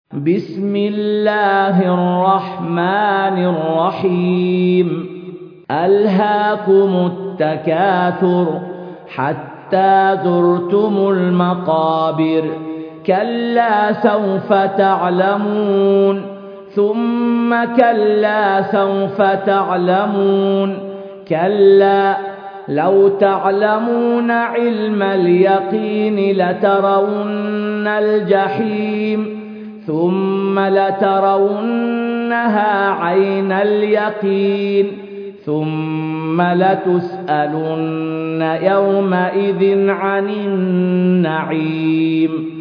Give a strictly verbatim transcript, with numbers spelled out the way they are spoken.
بسم الله الرحمن الرحيم ألهاكم التكاثر حتى زرتم المقابر كلا سوف تعلمون ثم كلا سوف تعلمون كلا لو تعلمون علم اليقين لترون الجحيم ثم لترونها عين اليقين ثم لتسألن يومئذ عن النعيم